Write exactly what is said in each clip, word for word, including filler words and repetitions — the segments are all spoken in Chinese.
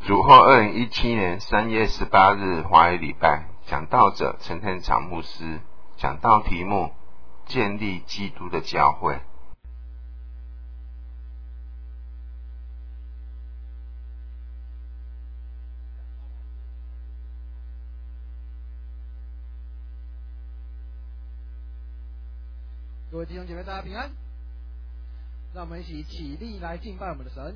主后二零一七年三月十八日华语礼拜，讲道者陈天长牧师，讲道题目建立基督的教会。 各位弟兄姐妹，大家平安。让我们一起起立来敬拜我们的神。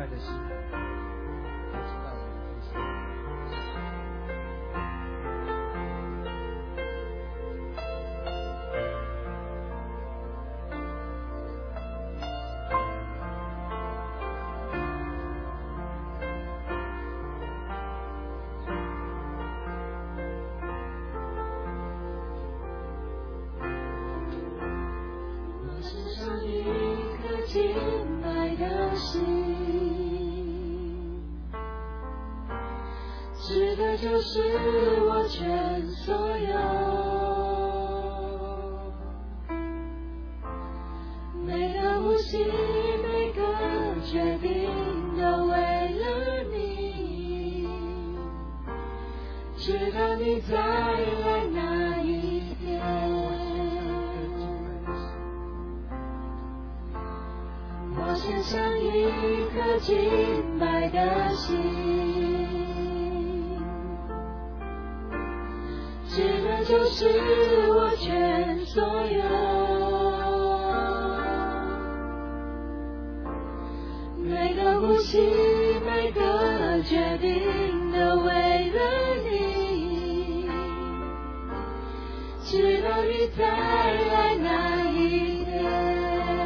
的心，来敬拜我们的父神。 指的就是我全所有，每个呼吸，每个决定都为了你，直到你再来那一天。我献上一颗敬拜的心，指的就是我全所有，每个呼吸，每个决定都为了你，直到你再来那一天。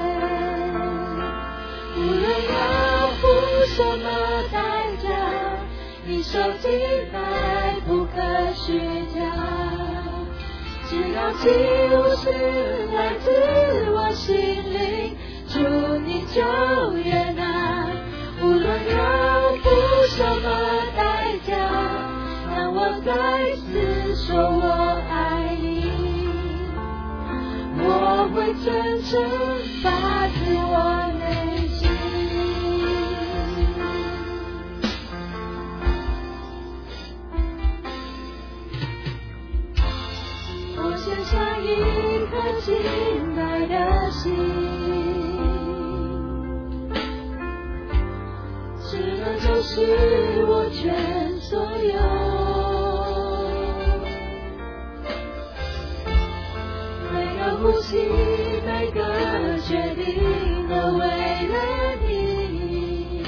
无论要付什么代价，你手进来不可虚假，只要起舞是来自我心灵，主你就悦纳。无论要付什么代价，让我再次说我爱你，我会真正发自我内心。我献上一颗敬拜的心，指的就是我全所有，每个呼吸，每个决定都为了你，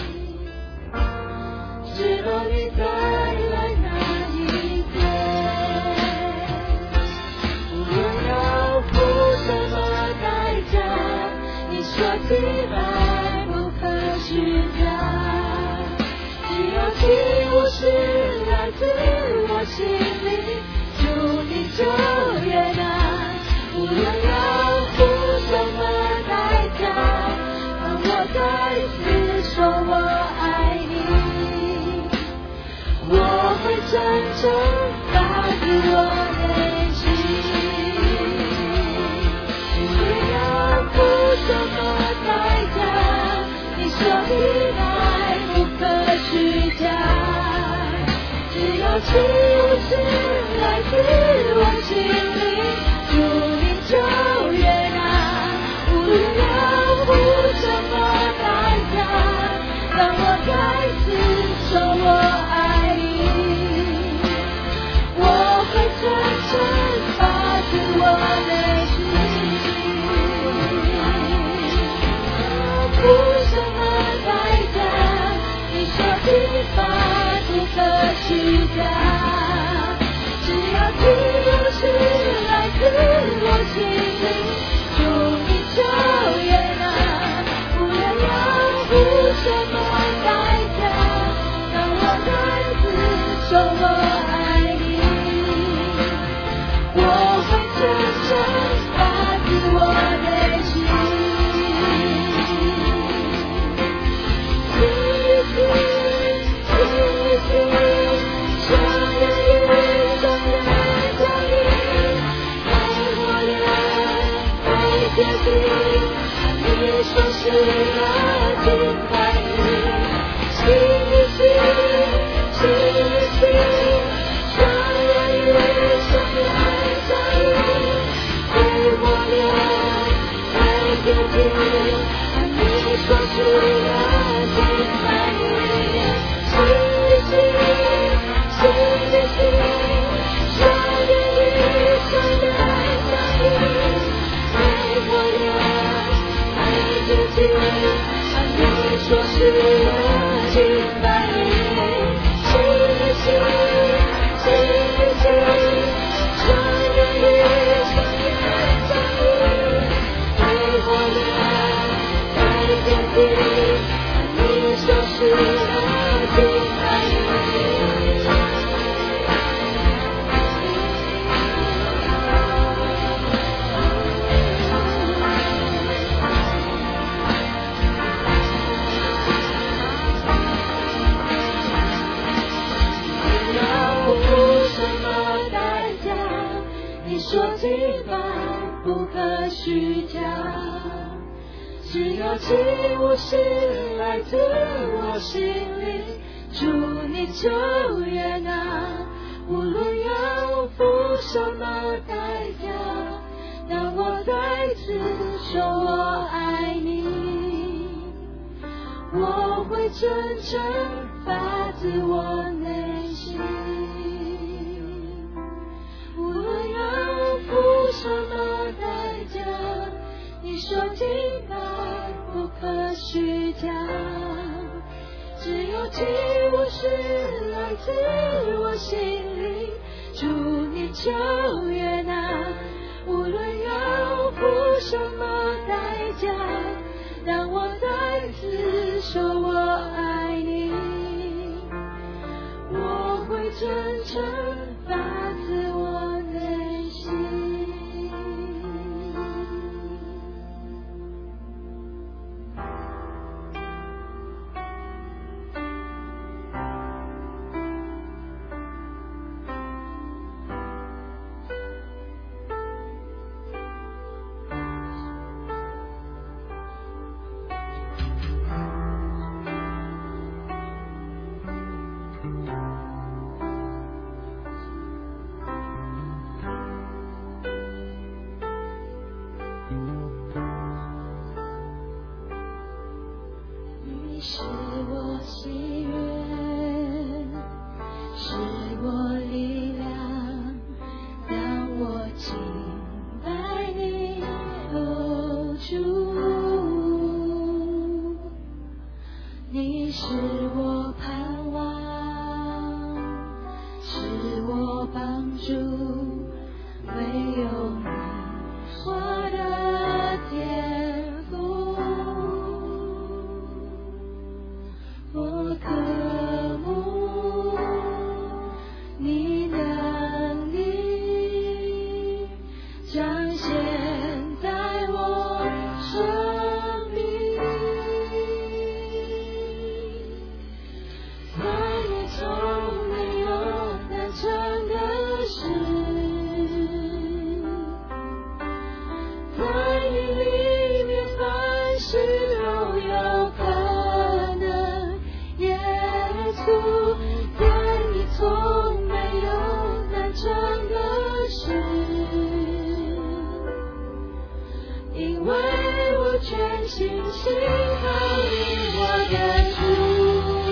直到你再来那一天。无论要付什么代价，你说起来不可虚假，只要起舞是来自我心里，主你就悦纳。无论要付什么代价，让我再次说我爱你，我会真正发自我内心。无论要付什么代价，你说起来不可虚假，只要起舞是来自我心里，主你就悦纳。无论要付什么代价，让我再次说我爱你，我会真正发自我内心。付什么代价，你说起来不可虚假，只要起舞是来自我心里，主你就悦纳。无论要付什么代价，让我再次说我爱你，我会真正发自我内心。继续继续相约于众人相遇，爱我俩爱接近，你说是那敬拜你，心与心心与心相约于众人相遇，爱我俩爱接近，你说是那敬拜你，心与心心与心相约于众人相遇，爱我俩爱接近，你说是只要进我心，来自我心里，主你就悦纳，无论要付什么代价，让我再次说我爱你，我会真正发自我内心，无论要付什么代价，你说敬拜不可虚假，只有进我心，来自我心里，主你就悦纳，无论要付什么代价，让我再次说我爱你，我会真正发自我内心。是我喜悦，是我力量，让我敬拜你，哦主。你是我盼望，是我帮助，唯有你，我的天父。我渴慕你能力彰显在我生命，在你从没有难成的事，在你里面凡事都有可能，耶稣，在你从没有难成的事，因为我全心信靠你，我的主。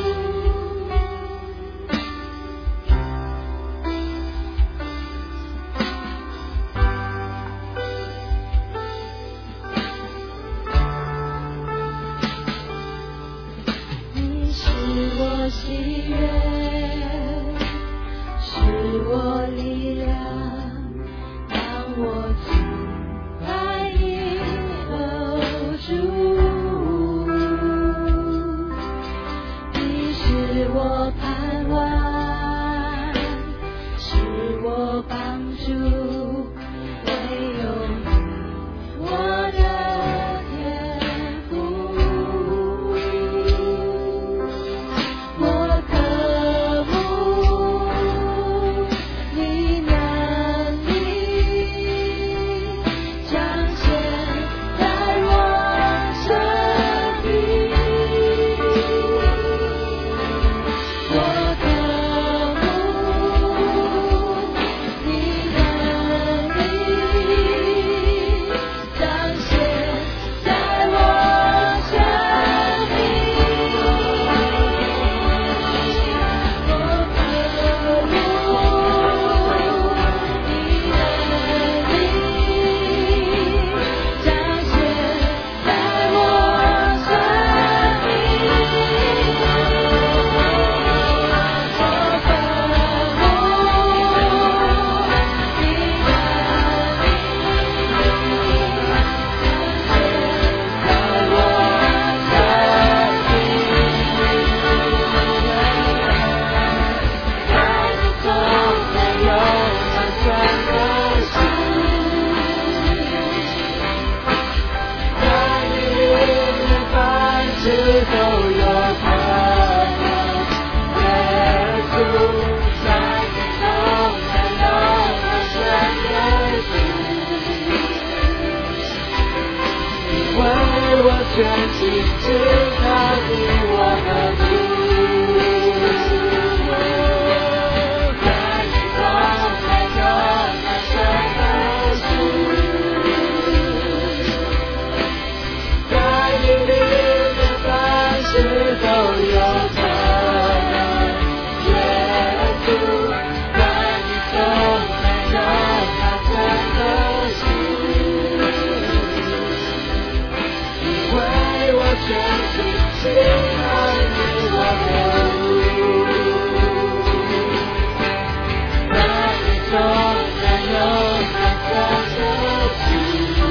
你是我喜悦，是我力量，让我敬拜你，哦主。你是我盼望，是我帮助，唯有你，我的天父。我渴慕你能力彰显在我生命，我渴慕你能力彰显在我生命。为我全心信靠你，我的主。在你中没有难成的事，在你里面凡事都有可能。耶稣，在你中没有难成的事，因为我全心信靠你，我的主。在你中没有难成的事，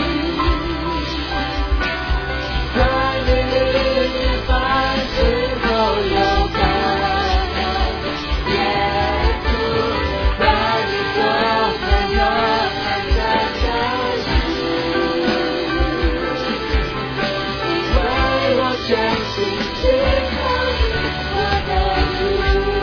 在你里面凡事都有可能。耶稣，在你中没有难成的事，因为我全心信靠你，我的主。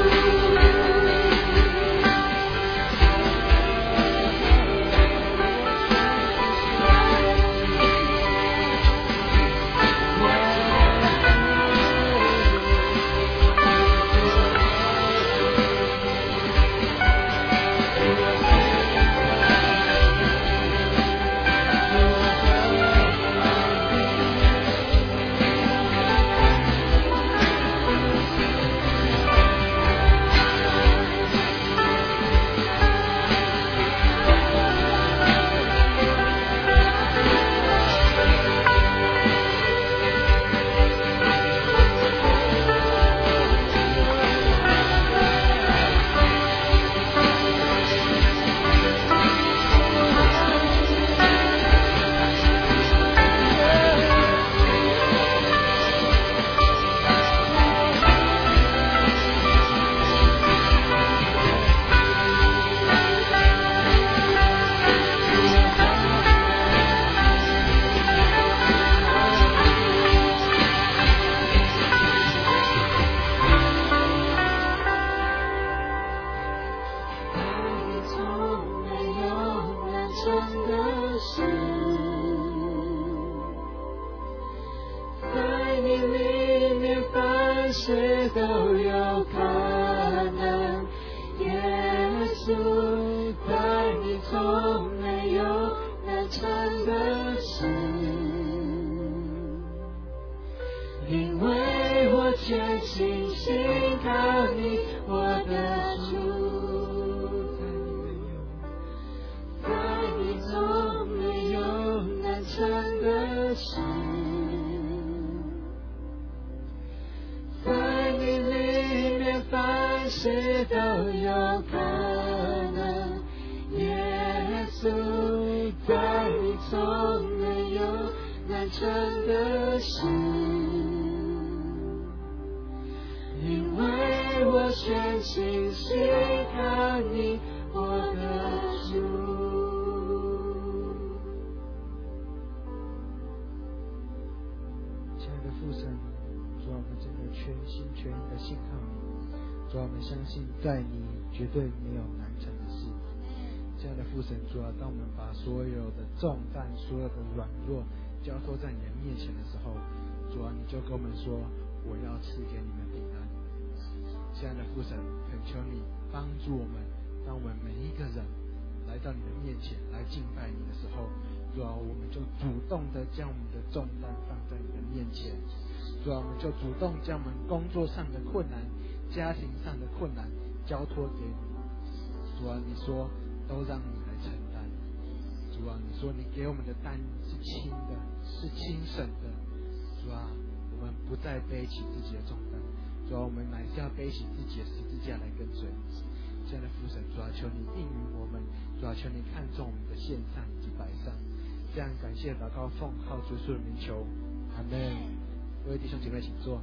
在你绝对没有难成的事。亲爱的父神，主啊，当我们把所有的重担、所有的软弱交托在你的面前的时候，主啊，你就跟我们说，我要赐给你们平安。亲爱的父神，恳求你帮助我们，当我们每一个人来到你的面前来敬拜你的时候，主啊，我们就主动的将我们的重担放在你的面前。主啊，我们就主动将我们工作上的困难、家庭上的困难交托给你。主啊，你说都让你来承担。主啊，你说你给我们的担是轻的，是轻省的。主啊，我们不再背起自己的重担。主啊，我们乃是要背起自己的十字架来跟随你。亲爱的父神，主啊，求你应允我们。主啊，求你看重我们的献上以及摆上。这样感谢祷告，奉靠主耶稣的名求，阿门。各位弟兄姐妹，请坐。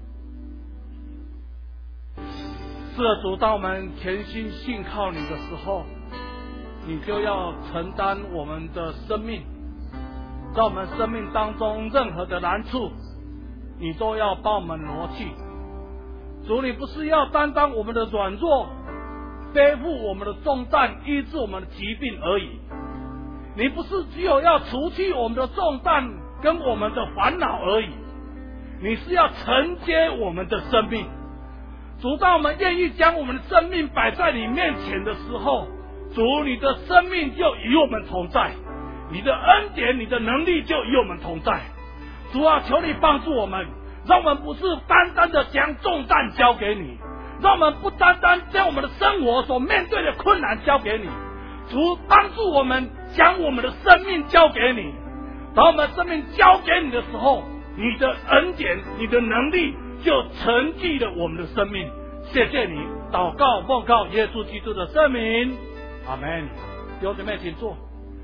是的，主，当我们全心信靠你的时候，你就要承担我们的生命，在我们生命当中任何的难处，你都要帮我们挪去。主，你不是要担当我们的软弱，背负我们的重担，医治我们的疾病而已。你不是只有要除去我们的重担， 跟我们的烦恼而已，你是要承接我们的生命。主，当我们愿意将我们的生命摆在你面前的时候，主，你的生命就与我们同在，你的恩典、你的能力就与我们同在。主啊，求你帮助我们，让我们不是单单的将重担交给你，让我们不单单将我们的生活所面对的困难交给你。主，帮助我们将我们的生命交给你。当我们生命交给你的时候，你的恩典、你的能力就承继了我们的生命。谢谢你，祷告奉靠耶稣基督的圣名，阿门。弟兄姊妹请坐。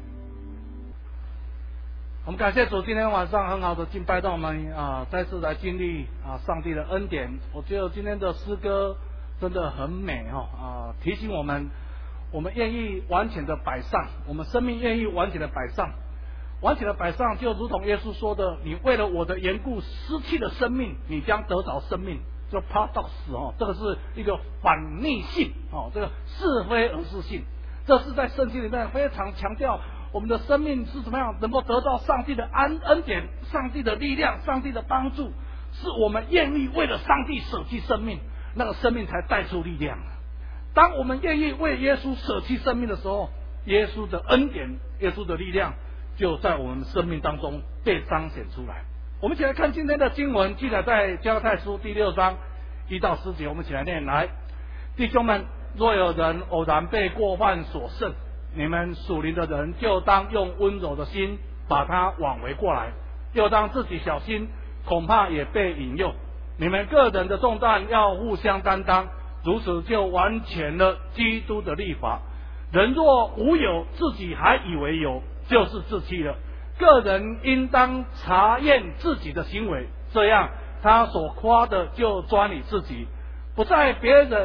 我们感谢主，今天晚上很好的敬拜，让我们啊再次来经历啊上帝的恩典。我觉得今天的诗歌真的很美哈啊，提醒我们，我们愿意完全的摆上，我们生命愿意完全的摆上。完全的摆上，就如同耶稣说的，你为了我的缘故失去了生命，你将得着生命。就 paradox 哦，这个是一个反逆性哦，这个是非而是性，这是在圣经里面非常强调我们的生命是怎么样能够得到上帝的安恩典、上帝的力量、上帝的帮助，是我们愿意为了上帝舍弃生命，那个生命才带出力量。当我们愿意为耶稣舍弃生命的时候，耶稣的恩典、耶稣的力量就在我们生命当中被彰显出来。我们一起来看今天的经文，记载在加拉太书第六章一到十节，我们一起来念来。弟兄们，若有人偶然被过犯所胜，你们属灵的人就当用温柔的心把他挽回过来，又当自己小心，恐怕也被引诱。你们个人的重担要互相担当，如此就完全了基督的律法。人若无有，自己还以为有，就是自欺了。个人应当查验自己的行为，这样他所夸的就专你自己，不在别人。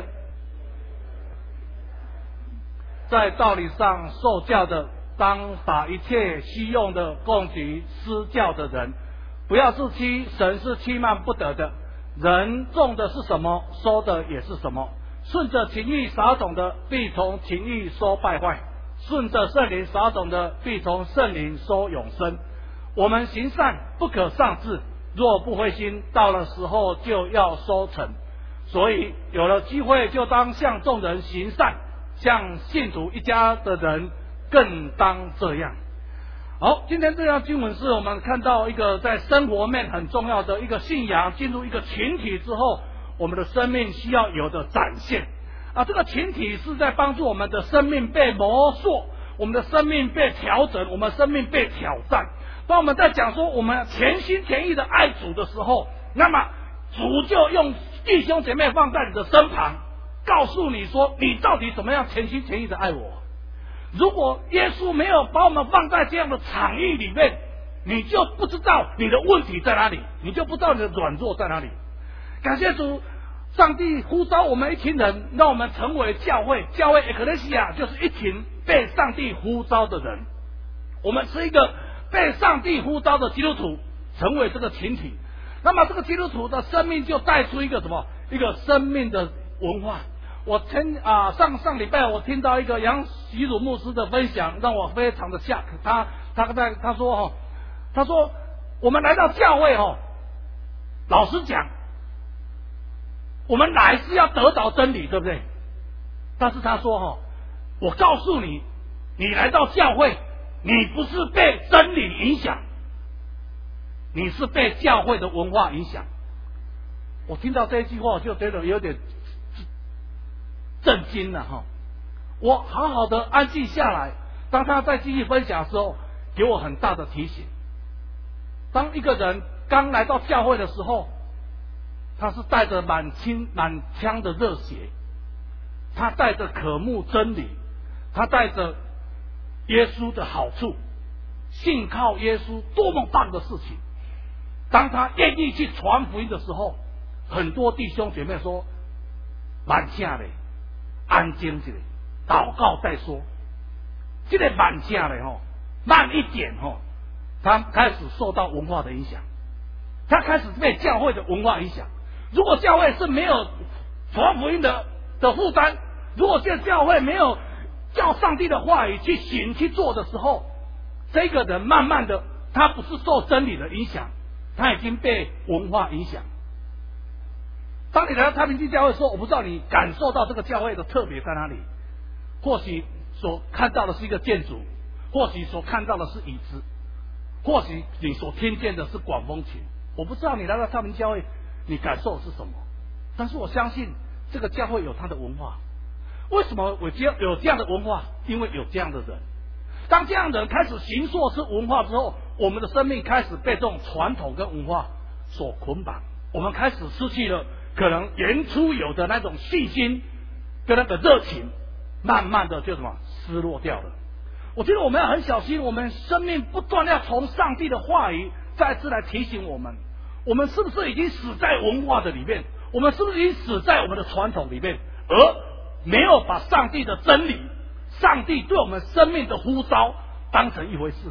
在道理上受教的，当把一切虚用的供给施教的人。不要自欺，神是欺瞒不得的。人种的是什么，收的也是什么。顺着情欲撒种的，必从情欲收败坏；顺着圣灵撒种的，必从圣灵收永生。我们行善不可丧志，若不灰心，到了时候就要收成。所以有了机会，就当向众人行善，像信徒一家的人更当这样。好，今天这样经文是我们看到一个在生活面很重要的一个信仰，进入一个群体之后，我们的生命需要有的展现啊。这个群体是在帮助我们的生命被磨塑，我们的生命被调整，我们生命被挑战。当我们在讲说我们全心全意的爱主的时候，那么主就用弟兄姐妹放在你的身旁，告诉你说你到底怎么样全心全意的爱我。如果耶稣没有把我们放在这样的场域里面，你就不知道你的问题在哪里，你就不知道你的软弱在哪里。感谢主，上帝呼召我们一群人，让我们成为教会。教会 Ecclesia 就是一群被上帝呼召的人，我们是一个被上帝呼召的基督徒，成为这个群体。那么这个基督徒的生命就带出一个什么？一个生命的文化。我听啊，上上礼拜我听到一个杨习儒牧师的分享，让我非常的吓。他他在他说哈，他说我们来到教会哈，老实讲，我们来是要得着真理，对不对？但是他说哈，我告诉你，你来到教会，你不是被真理影响，你是被教会的文化影响。我听到这一句话，我就觉得有点震惊了哈！我好好的安静下来，当他在继续分享的时候，给我很大的提醒。当一个人刚来到教会的时候，他是带着满腔满腔的热血，他带着渴慕真理，他带着耶稣的好处，信靠耶稣多么棒的事情。当他愿意去传福音的时候，很多弟兄姐妹说慢下来，安静一下，祷告再说。这个慢下来吼，慢一点吼，他开始受到文化的影响，他开始被教会的文化影响。如果教会是没有传福音的的负担，如果这教会没有叫上帝的话语去行去做的时候，这个人慢慢的他不是受真理的影响，他已经被文化影响。当你来到太平地教会的时候，我不知道你感受到这个教会的特别在哪里。或许所看到的是一个建筑，或许所看到的是椅子，或许你所听见的是管风琴。我不知道你来到太平教会你感受的是什么，但是我相信这个教会有它的文化。为什么我有这样的文化？因为有这样的人。当这样的人开始形塑是文化之后，我们的生命开始被这种传统跟文化所捆绑，我们开始失去了可能原初有的那种信心跟那个热情，慢慢的就什么失落掉了。我觉得我们要很小心，我们生命不断要从上帝的话语再次来提醒我们，我们是不是已经死在文化的里面？我们是不是已经死在我们的传统里面，而没有把上帝的真理、上帝对我们生命的呼召当成一回事？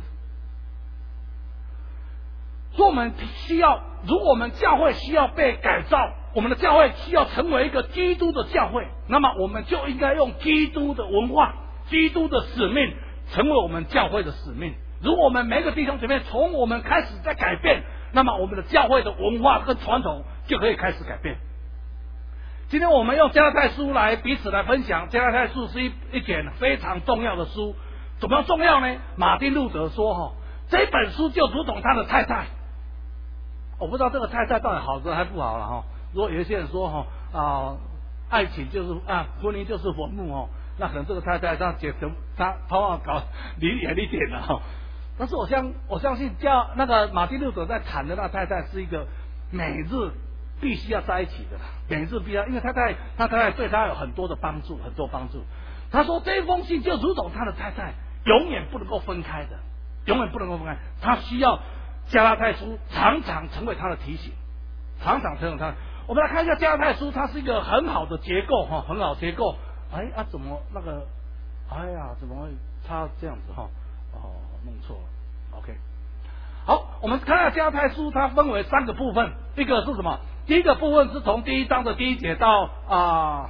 所以我们需要，如果我们教会需要被改造，我们的教会需要成为一个基督的教会，那么我们就应该用基督的文化、基督的使命成为我们教会的使命。如果我们每个弟兄姐妹从我们开始在改变，那么我们的教会的文化跟传统就可以开始改变。今天我们用加拉太书来彼此来分享，加拉太书是一一卷非常重要的书。怎么重要呢？马丁路德说哈，这本书就如同他的太太。我不知道这个太太到底好还不好了哈。如果有一些人说哈啊，爱情就是啊，婚姻就是坟墓哦，那可能这个太太他解他他往搞离远一点了哈。但是我相我相信叫那个马丁路德在谈的那太太是一个每日必须要在一起的，每日必要，因为太太他太太对他有很多的帮助，很多帮助。他说这封信就如同他的太太，永远不能够分开的，永远不能够分开。他需要加拉太书常常成为他的提醒，常常成为他。我们来看一下加拉太书，它是一个很好的结构哈，很好的结构。哎啊，怎么那个？哎呀，怎么会差这样子哈？哦，弄错了。OK， 好，我们看下加拉太书，它分为三个部分。一个是什么？第一个部分是从第一章的第一节到啊、呃、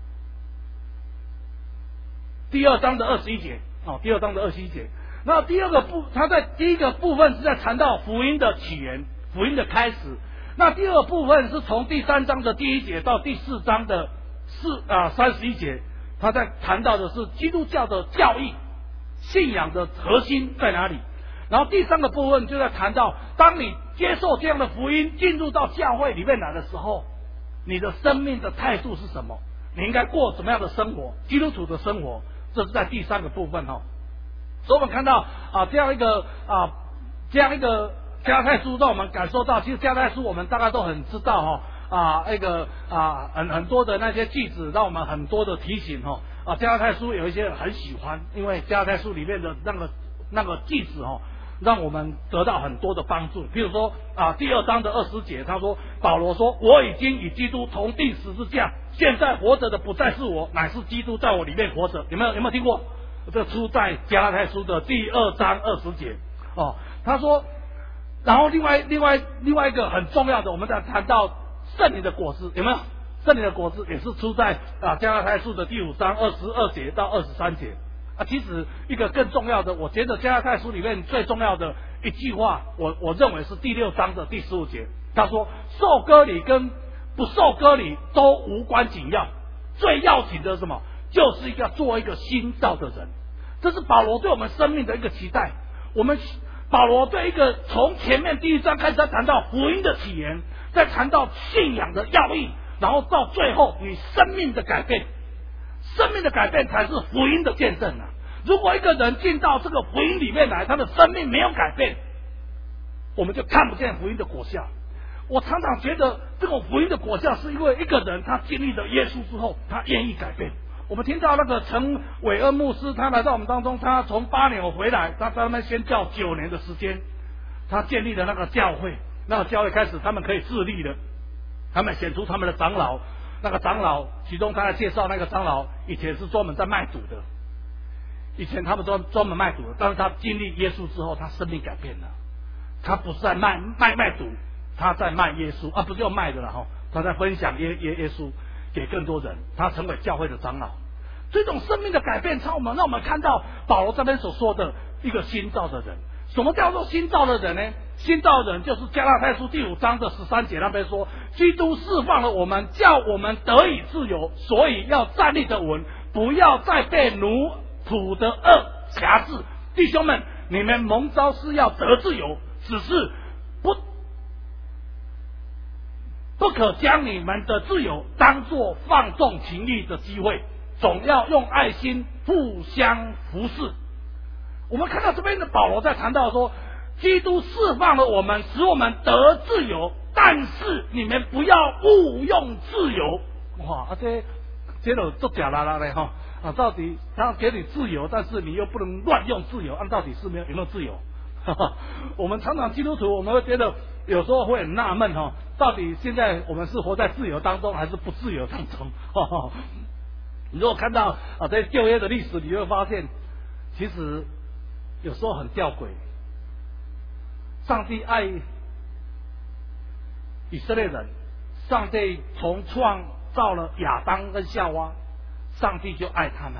第二章的二十一节哦，第二章的二十一节。那第二个部，它在第一个部分是在谈到福音的起源，福音的开始。那第二个部分是从第三章的第一节到第四章的四啊三十一节，他在谈到的是基督教的教义、信仰的核心在哪里。然后第三个部分就在谈到，当你接受这样的福音进入到教会里面来的时候，你的生命的态度是什么？你应该过什么样的生活？基督徒的生活，这是在第三个部分哈。所以我们看到啊这样一个啊这样一个加拉太书，让我们感受到，其实加拉太书我们大概都很知道哈啊那个啊很很多的那些句子，让我们很多的提醒哈啊加拉太书有一些人很喜欢，因为加拉太书里面的那个那个句子哈，让我们得到很多的帮助。比如说啊第二章的二十节，他说保罗说，我已经与基督同定十字架，现在活着的不再是我，乃是基督在我里面活着。有没有有没有听过？这出在加拉太书的第二章二十节哦。他说，然后另外另外另外一个很重要的，我们在谈到圣灵的果子，有没有？圣灵的果子也是出在啊加拉太书的第五章二十二节到二十三节啊。其实一个更重要的，我觉得加拉太书里面最重要的一句话，我我认为是第六章的第十五节。他说，受割礼跟不受割礼都无关紧要，最要紧的是什么？就是要做一个新造的人。这是保罗对我们生命的一个期待。我们保罗对一个从前面第一章开始在谈到福音的起源，在谈到信仰的要义，然后到最后你生命的改变，生命的改变才是福音的见证啊！如果一个人进到这个福音里面来，他的生命没有改变，我们就看不见福音的果效。我常常觉得这种福音的果效是因为一个人他经历了耶稣之后，他愿意改变。我们听到那个陈伟恩牧师，他来到我们当中，他从巴纽回来，他在那边宣教九年的时间，他建立了那个教会，那个教会开始他们可以自立了，他们选出他们的长老，那个长老其中他在介绍那个长老以前是专门在卖赌的，以前他们专专门卖赌的，但是他经历耶稣之后，他生命改变了，他不是在卖卖卖赌，他在卖耶稣啊，不是要卖的了哈，他在分享耶耶耶稣给更多人，他成为教会的长老。这种生命的改变，让我们让我们看到保罗这边所说的一个新造的人。 什么叫做新造的人呢？新造的人就是加拉太书第五章的十三节那边说，基督释放了我们，叫我们得以自由，所以要站立得稳，不要再被奴仆的恶辖制。弟兄们，你们蒙召是要得自由，只是不不可将你们的自由当作放纵情欲的机会，总要用爱心互相服侍。我们看到这边的保罗在谈到说，基督释放了我们，使我们得自由，但是你们不要误用自由。哇，啊这这都做假啦啦的哈啊！到底他给你自由，但是你又不能乱用自由，按、啊、到底是没有有没有自由？哈哈，我们常常基督徒，我们会觉得有时候会很纳闷哈，到底现在我们是活在自由当中，还是不自由当中？哈哈，你如果看到啊在旧约的历史，你会发现，其实有时候很吊诡。上帝爱以色列人，上帝从创造了亚当跟夏娃，上帝就爱他们。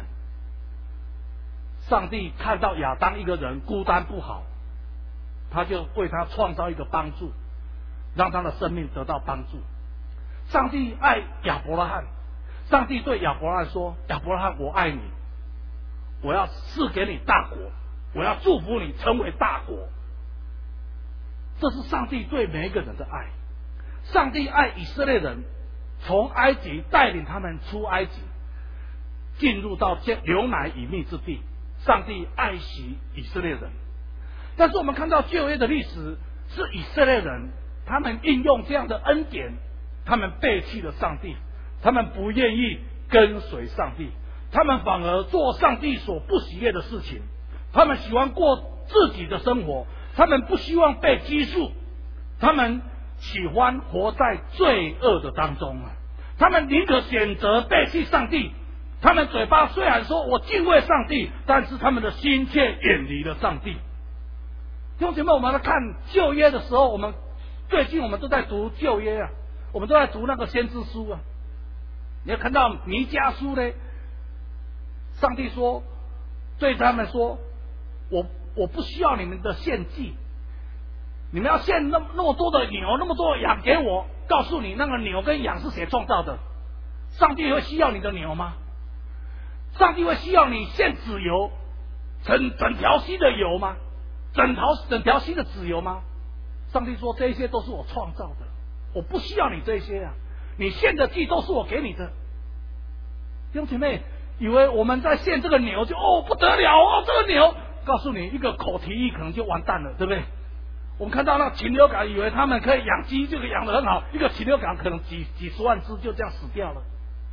上帝看到亚当一个人孤单不好，他就为他创造一个帮助，让他的生命得到帮助。上帝爱亚伯拉罕，上帝对亚伯拉罕说：亚伯拉罕，我爱你，我要赐给你大国，我要祝福你成为大国。这是上帝对每一个人的爱。上帝爱以色列人，从埃及带领他们出埃及，进入到流奶与蜜之地。上帝爱惜以色列人，但是我们看到旧约的历史，是以色列人他们应用这样的恩典，他们背弃了上帝，他们不愿意跟随上帝，他们反而做上帝所不喜悦的事情，他们喜欢过自己的生活，他们不希望被拘束，他们喜欢活在罪恶的当中啊！他们宁可选择背弃上帝，他们嘴巴虽然说我敬畏上帝，但是他们的心却远离了上帝。弟兄姐妹，我们来看旧约的时候，我们最近我们都在读旧约啊，我们都在读那个先知书啊。你要看到弥迦书呢，上帝说对他们说，我我不需要你们的献祭，你们要献那么那么多的牛，那么多的羊给我。告诉你，那个牛跟羊是谁创造的？上帝会需要你的牛吗？上帝会需要你献脂油，整整条溪的油吗？整条整条溪的脂油吗？上帝说这些都是我创造的，我不需要你这些啊！你献的祭都是我给你的。弟兄姐妹，以为我们在献这个牛就哦不得了哦，这个牛，告诉你一个口蹄疫可能就完蛋了，对不对？我们看到那禽流感，以为他们可以养鸡，就可以养得很好，一个禽流感可能几几十万只就这样死掉了。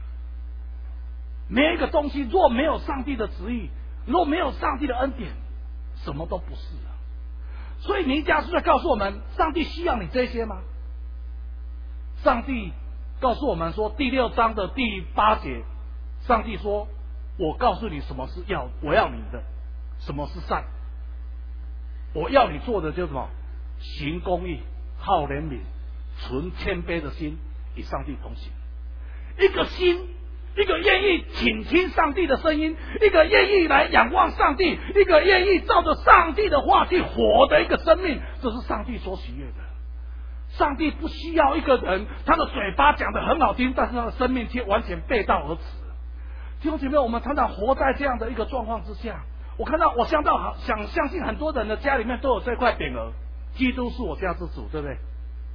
每一个东西若没有上帝的旨意，若没有上帝的恩典，什么都不是啊。所以弥迦书在告诉我们，上帝需要你这些吗？上帝告诉我们说，第六章的第八节，上帝说：我告诉你什么是要我要你的，什么是善。我要你做的就是什么？行公义，好怜悯，存谦卑的心，与上帝同行。一个心，一个愿意倾听上帝的声音，一个愿意来仰望上帝，一个愿意照着上帝的话去活的一个生命，这是上帝所喜悦的。上帝不需要一个人，他的嘴巴讲得很好听，但是他的生命却完全背道而驰。弟兄姐妹，我们常常活在这样的一个状况之下。我看到，我相到想相信很多人的家里面都有这块匾额，基督是我家之主，对不对？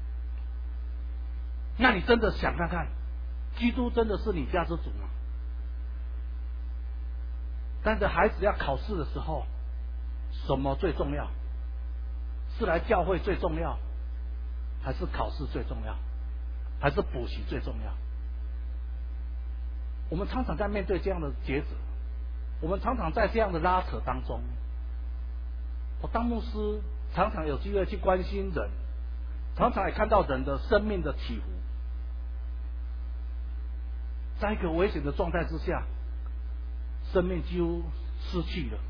那你真的想看看，基督真的是你家之主吗？但是孩子要考试的时候，什么最重要？是来教会最重要，还是考试最重要，还是补习最重要？我们常常在面对这样的抉择，我们常常在这样的拉扯当中。我当牧师，常常有机会去关心人，常常也看到人的生命的起伏。在一个危险的状态之下，生命几乎失去了。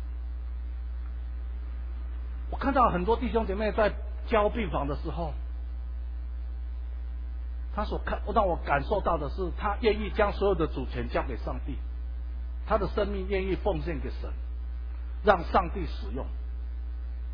我看到很多弟兄姐妹在交病房的时候，他所看让我感受到的是，他愿意将所有的主权交给上帝，他的生命愿意奉献给神，让上帝使用。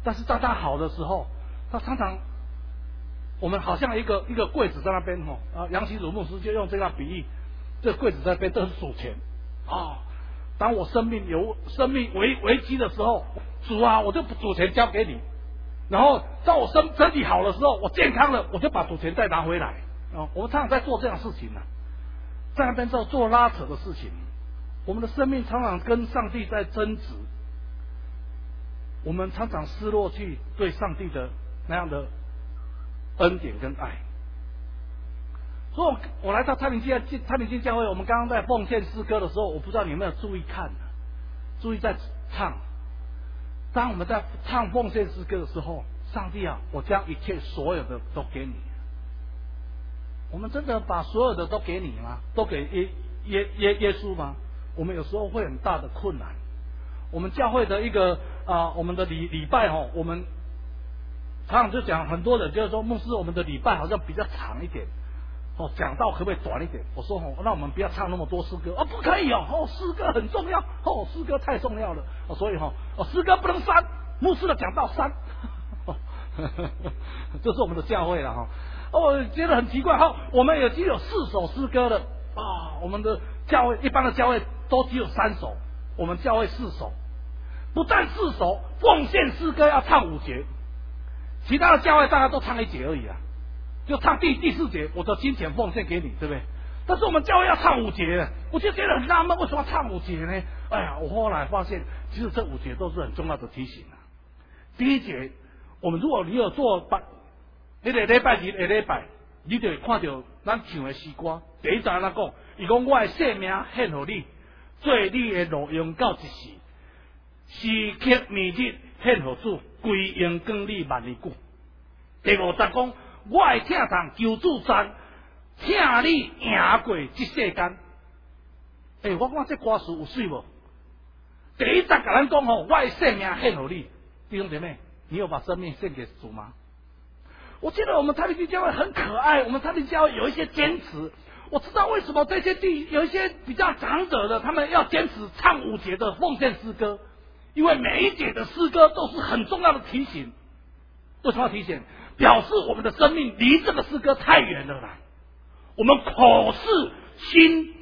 但是当他好的时候，他常常我们好像一个一个柜子在那边吼，啊，杨启儒牧师就用这个比喻，这个柜子在那边都是数钱啊、哦。当我生命有生命危危机的时候，主啊，我就主权交给你。然后当我身身体好的时候，我健康了，我就把主权再拿回来。哦，我们常常在做这样的事情呢、啊，在那边做做拉扯的事情。我们的生命常常跟上帝在争执，我们常常失落去对上帝的那样的恩典跟爱。所以我，我来到太平教太平间教会，我们刚刚在奉献诗歌的时候，我不知道你有没有注意看，注意在唱。当我们在唱奉献诗歌的时候，上帝啊，我将一切所有的都给你。我们真的把所有的都给你吗？都给耶耶耶耶稣吗？我们有时候会很大的困难。我们教会的一个啊、呃，我们的礼礼拜哦，我们常常就讲，很多人就是说，牧师，我们的礼拜好像比较长一点。哦，讲道可不可以短一点？我说哦，那我们不要唱那么多诗歌哦，不可以哦，哦，诗歌很重要哦，诗歌太重要了哦，所以哈哦，诗歌不能删，牧师的讲道删，哦，这是我们的教会了哈。哦，觉得很奇怪哈，我们已经有四首诗歌了啊、哦，我们的教会一般的教会都只有三首，我们教会四首，不但四首，奉献诗歌要唱五节，其他的教会大家都唱一节而已啊。就唱第第四节，我的金钱奉献给你，对不对？但是我们教会要唱五节，我就觉得很纳闷，为什么要唱五节呢？哎呀，我后来发现，其实这五节都是很重要的提醒啊。第一节，我们如果你有做拜，你个礼拜日的礼拜，你就会看到咱唱的诗歌。第一章咱讲，伊讲我的性命献给你，做你的路用到一时，时刻明日献给主，归荣光你万年久。第五章讲。我会听从求主赞，请你赢过这世间。诶、欸，我看这歌词有水无？第一节甲咱讲吼，我的生命献给你，弟兄姐妹，你有把生命献给主吗？我记得我们太平教会很可爱，我们太平教会有一些坚持。我知道为什么这些地有一些比较长者的，他们要坚持唱五节的奉献诗歌，因为每一节的诗歌都是很重要的提醒。为什么要提醒？表示我们的生命离这个诗歌太远了啦。我们口是心，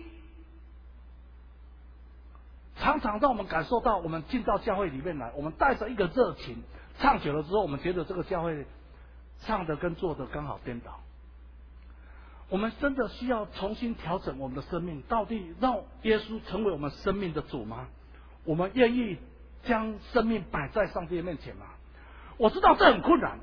常常让我们感受到，我们进到教会里面来，我们带着一个热情，唱久了之后，我们觉得这个教会唱的跟做的刚好颠倒。我们真的需要重新调整我们的生命，到底让耶稣成为我们生命的主吗？我们愿意将生命摆在上帝的面前吗？我知道这很困难。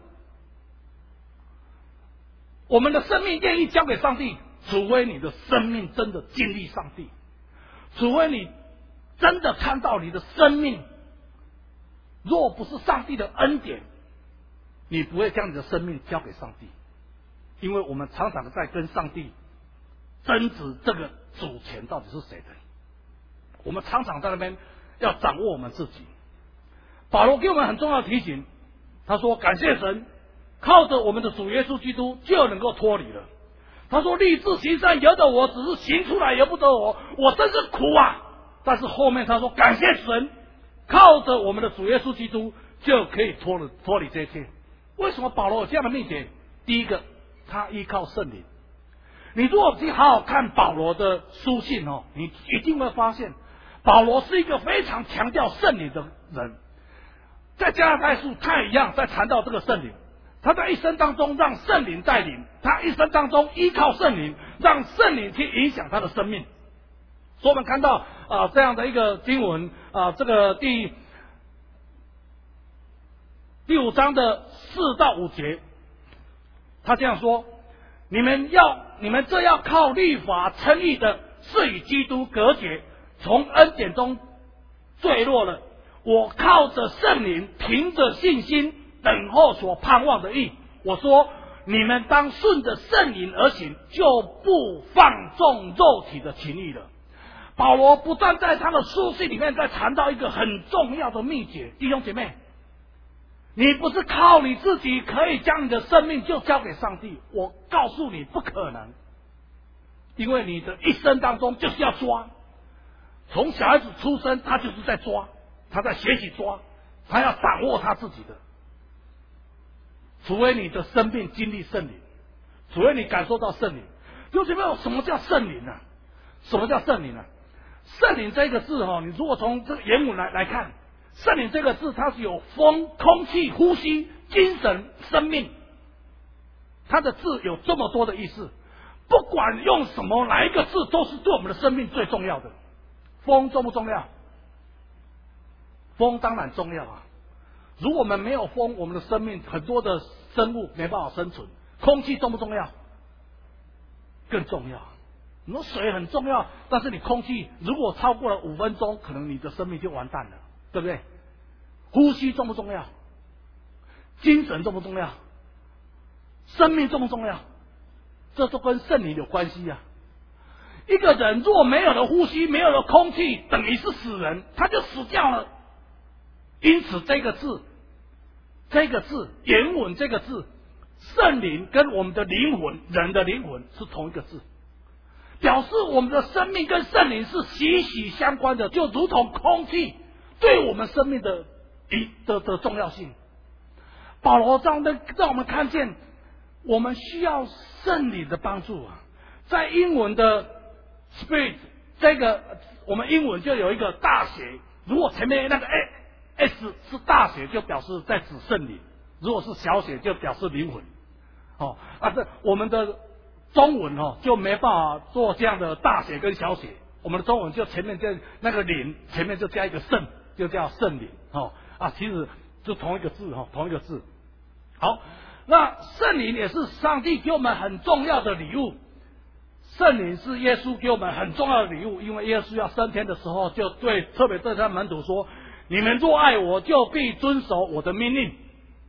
我们的生命愿意交给上帝，除非你的生命真的经历上帝，除非你真的看到你的生命，若不是上帝的恩典，你不会将你的生命交给上帝。因为我们常常在跟上帝争执这个主权到底是谁的，我们常常在那边要掌握我们自己。保罗给我们很重要的提醒，他说感谢神，靠着我们的主耶稣基督就能够脱离了。他说立志行善由得我，只是行出来由不得我，我真是苦啊。但是后面他说感谢神，靠着我们的主耶稣基督就可以脱离脱离这一切。为什么保罗有这样的秘诀？第一个，他依靠圣灵。你如果去好好看保罗的书信哦，你一定会发现保罗是一个非常强调圣灵的人。在加拉太书他也一样在谈到这个圣灵，他在一生当中让圣灵带领，他一生当中依靠圣灵，让圣灵去影响他的生命。所以我们看到啊、呃、这样的一个经文啊、呃，这个第第五章的四到五节，他这样说：你们要你们这要靠律法称义的，是与基督隔绝，从恩典中坠落了。我靠着圣灵，凭着信心等候所盼望的义。我说你们当顺着圣灵而行，就不放纵肉体的情欲了。保罗不断在他的书信里面在谈到一个很重要的秘诀，弟兄姐妹，你不是靠你自己可以将你的生命就交给上帝，我告诉你不可能，因为你的一生当中就是要抓，从小孩子出生他就是在抓，他在学习抓，他要掌握他自己的。 除非你的生命经历圣灵，除非你感受到圣灵。弟兄姐妹，什么叫圣灵呢、啊？什么叫圣灵呢、啊？圣灵这个字哈、哦，你如果从这个原文来来看，圣灵这个字它是有风、空气、呼吸、精神、生命，它的字有这么多的意思。不管用什么哪一个字，都是对我们的生命最重要的。风重不重要？风当然重要啊！如果我们没有风，我们的生命很多的生物没办法生存。空气重不重要？更重要。你说水很重要，但是你空气如果超过了五分钟，可能你的生命就完蛋了，对不对？呼吸重不重要？精神重不重要？生命重不重要？这都跟圣灵有关系啊！一个人若没有了呼吸，没有了空气，等于是死人，他就死掉了。因此，这个字，这个字原文这个字，圣灵跟我们的灵魂，人的灵魂是同一个字，表示我们的生命跟圣灵是息息相关的，就如同空气对我们生命的的的重要性。保罗让让我们看见，我们需要圣灵的帮助啊！在英文的 spirit 这个，我们英文就有一个大写，如果前面那个 S 是大写，就表示在指圣灵；如果是小写，就表示灵魂。哦，啊，这我们的中文哦就没办法做这样的大写跟小写，我们的中文就前面就那个灵，前面就加一个圣，就叫圣灵。哦，啊，其实就同一个字哈，同一个字。好，那圣灵也是上帝给我们很重要的礼物。圣灵是耶稣给我们很重要的礼物，因为耶稣要升天的时候，就对特别对他门徒说：“你们若爱我，就必遵守我的命令。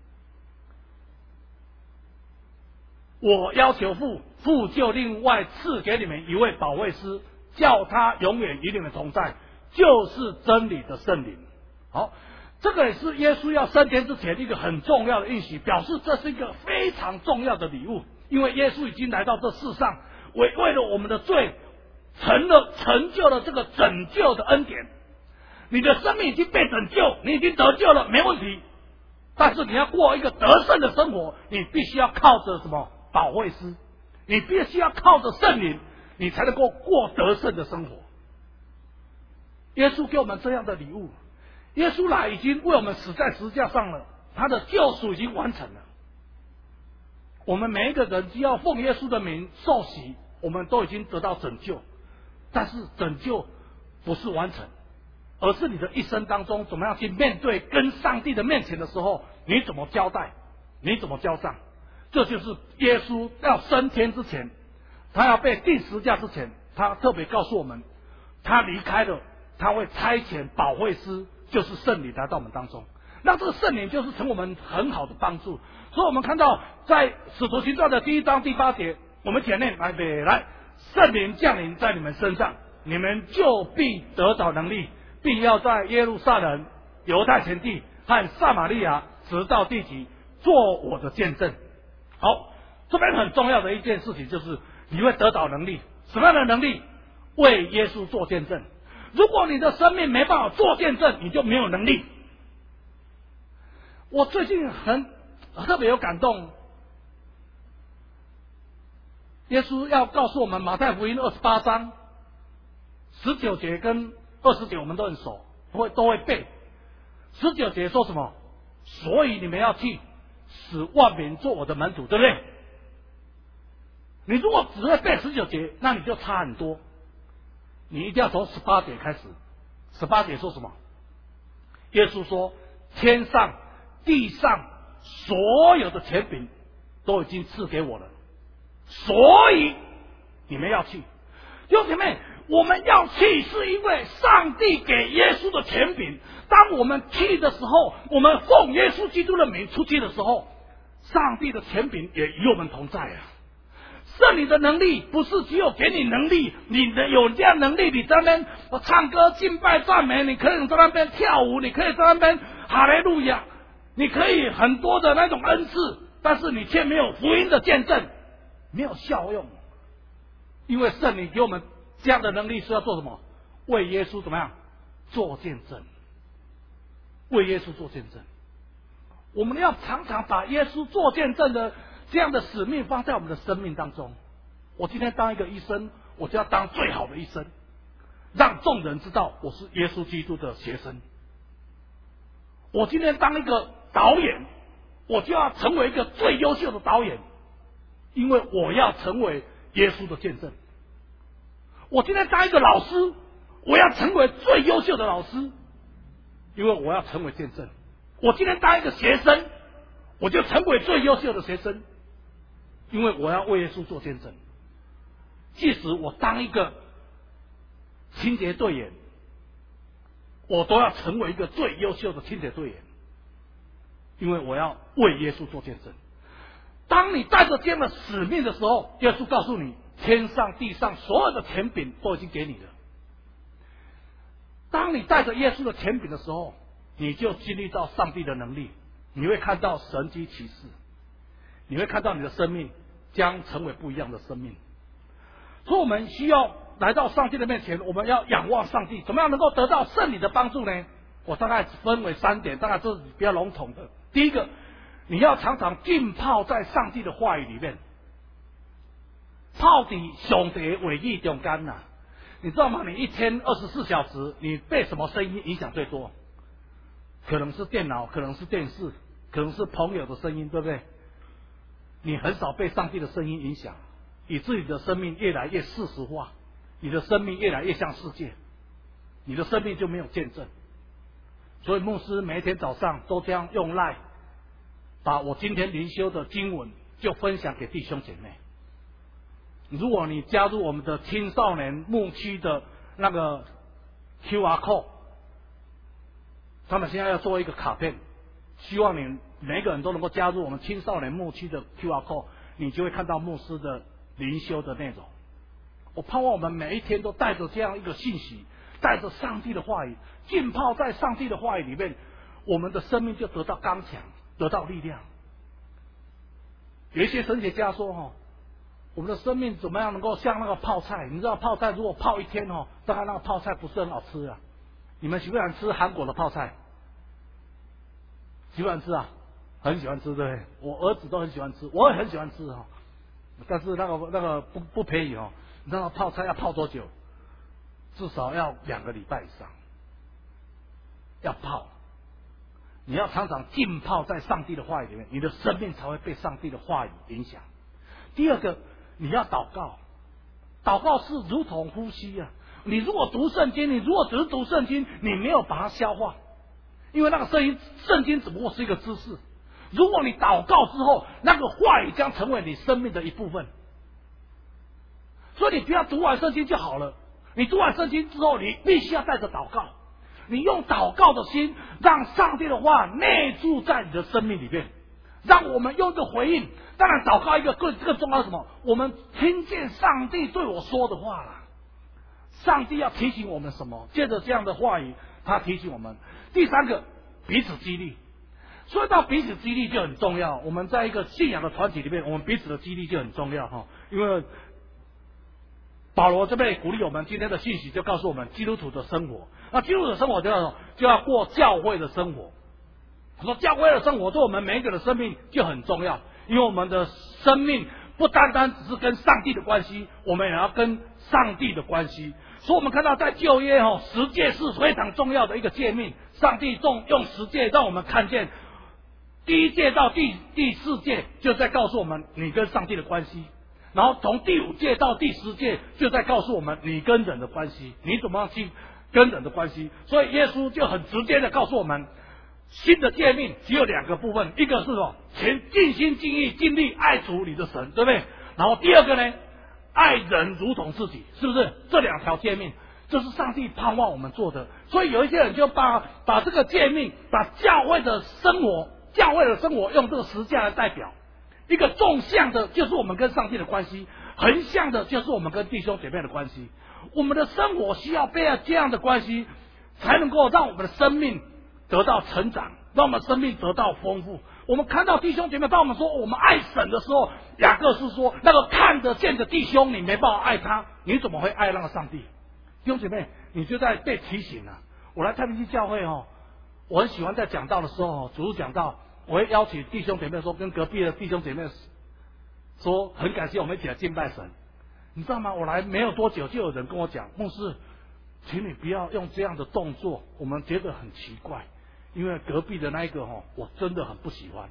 我要求父，父就另外赐给你们一位保惠师，叫他永远与你们同在，就是真理的圣灵。”好，这个也是耶稣要升天之前一个很重要的应许，表示这是一个非常重要的礼物，因为耶稣已经来到这世上，为为了我们的罪，成了成就了这个拯救的恩典。你的生命已经被拯救，你已经得救了，没问题。但是你要过一个得胜的生活，你必须要靠着什么？保惠师，你必须要靠着圣灵，你才能够过得胜的生活。耶稣给我们这样的礼物，耶稣来已经为我们死在十字架上了，他的救赎已经完成了。我们每一个人只要奉耶稣的名受洗，我们都已经得到拯救。但是拯救不是完成，而是你的一生当中怎么样去面对跟上帝的面前的时候，你怎么交代，你怎么交账。这就是耶稣要升天之前，他要被钉十字架之前，他特别告诉我们，他离开了，他会差遣保惠师，就是圣灵来到我们当中。那这个圣灵就是成我们很好的帮助。所以我们看到在使徒行传的第一章第八节，我们前面来来，圣灵降临在你们身上，你们就必得到能力，并要在耶路撒冷、犹太全地和撒玛利亚直到地极做我的见证。好，这边很重要的一件事情就是你会得到能力。什么样的能力？为耶稣做见证。如果你的生命没办法做见证，你就没有能力。我最近很特别有感动，耶稣要告诉我们马太福音二十八章十九节跟二十节，我们都很熟，会都会背。十九节说什么？所以你们要去，使万民做我的门徒，对不对？你如果只会背十九节，那你就差很多。你一定要从十八节开始。十八节说什么？耶稣说：天上地上所有的权柄都已经赐给我了，所以你们要去。弟兄姐妹，我们要去是因为上帝给耶稣的权柄。当我们去的时候，我们奉耶稣基督的名出去的时候，上帝的权柄也与我们同在啊。圣灵的能力不是只有给你能力，你的有这样能力，你在那边唱歌敬拜赞美，你可以在那边跳舞，你可以在那边哈利路亚，你可以很多的那种恩赐，但是你却没有福音的见证，没有效用。因为圣灵给我们这样的能力是要做什么？为耶稣怎么样做见证？为耶稣做见证。 我们要常常把耶稣做见证的这样的使命放在我们的生命当中。我今天当一个医生，我就要当最好的医生，让众人知道我是耶稣基督的学生。我今天当一个导演，我就要成为一个最优秀的导演，因为我要成为耶稣的见证。我今天当一个老师，我要成为最优秀的老师，因为我要成为见证。我今天当一个学生，我就成为最优秀的学生，因为我要为耶稣做见证。即使我当一个清洁队员，我都要成为一个最优秀的清洁队员，因为我要为耶稣做见证。当你带着这样的使命的时候，耶稣告诉你，天上地上所有的权柄都已经给你了。当你带着耶稣的权柄的时候，你就经历到上帝的能力，你会看到神迹奇事，你会看到你的生命将成为不一样的生命。所以我们需要来到上帝的面前，我们要仰望上帝，怎么样能够得到圣灵的帮助呢？我大概分为三点，当然这是比较笼统的。第一个，你要常常浸泡在上帝的话语里面，泡在上帝的话语中间呐。你知道吗？你一天二十四小时，你被什么声音影响最多？可能是电脑，可能是电视，可能是朋友的声音，对不对？你很少被上帝的声音影响，以致你的生命越来越世俗化，你的生命越来越像世界，你的生命就没有见证。所以牧师每一天早上都这样用赖，把我今天灵修的经文就分享给弟兄姐妹。如果你加入我们的青少年牧区的那个 Q R code， 他们现在要做一个卡片，希望你每个人都能够加入我们青少年牧区的 Q R code， 你就会看到牧师的灵修的内容。我盼望我们每一天都带着这样一个信息，带着上帝的话语，浸泡在上帝的话语里面，我们的生命就得到刚强，得到力量。有一些神学家说哈，我们的生命怎么样能够像那个泡菜？你知道泡菜如果泡一天哦，大概那个泡菜不是很好吃啊。你们喜不喜欢吃韩国的泡菜？喜欢吃啊，很喜欢吃，对不对？我儿子都很喜欢吃，我也很喜欢吃哈。但是那个那个不不便宜哦。你知道泡菜要泡多久？至少要两个礼拜以上，要泡。你要常常浸泡在上帝的话语里面，你的生命才会被上帝的话语影响。第二个，你要祷告，祷告是如同呼吸啊。你如果读圣经，你如果只是读圣经，你没有把它消化，因为那个圣经圣经只不过是一个知识。如果你祷告之后，那个话语将成为你生命的一部分。所以你不要读完圣经就好了，你读完圣经之后，你必须要带着祷告，你用祷告的心，让上帝的话内住在你的生命里面，让我们用一个回应。当然祷告一个更更重要的什么？我们听见上帝对我说的话了。上帝要提醒我们什么？借着这样的话语，他提醒我们。第三个，彼此激励。说到彼此激励就很重要。我们在一个信仰的团体里面，我们彼此的激励就很重要哈。因为保罗这边鼓励我们，今天的信息就告诉我们基督徒的生活。那基督徒的生活就要就要过教会的生活。他说教会的生活对我们每一个人的生命就很重要，因为我们的生命不单单只是跟上帝的关系，我们也要跟上帝的关系。所以我们看到在旧约哦，十诫是非常重要的一个诫命。上帝用用十诫让我们看见，第一诫到第第四诫就在告诉我们你跟上帝的关系，然后从第五诫到第十诫就在告诉我们你跟人的关系，你怎么样去跟人的关系。所以耶稣就很直接的告诉我们，新的诫命只有两个部分，一个是什么？全尽心尽意尽力爱主你的神，对不对？然后第二个呢，爱人如同自己，是不是？这两条诫命，这是上帝盼望我们做的。所以有一些人就把把这个诫命，把教会的生活，教会的生活用这个十架来代表。一个纵向的就是我们跟上帝的关系，横向的就是我们跟弟兄姐妹的关系。我们的生活需要被这样的关系，才能够让我们的生命得到成长，让我们生命得到丰富。我们看到弟兄姐妹，当我们说我们爱神的时候，雅各是说那个看得见的弟兄，你没办法爱他，你怎么会爱那个上帝？弟兄姐妹，你就在被提醒了。我来太平区教会哦，我很喜欢在讲道的时候，主日讲道， 我会邀请弟兄姐妹说，跟隔壁的弟兄姐妹说，很感谢我们一起来敬拜神。你知道吗？我来没有多久，就有人跟我讲，牧师，请你不要用这样的动作，我们觉得很奇怪，因为隔壁的那一个哈，我真的很不喜欢。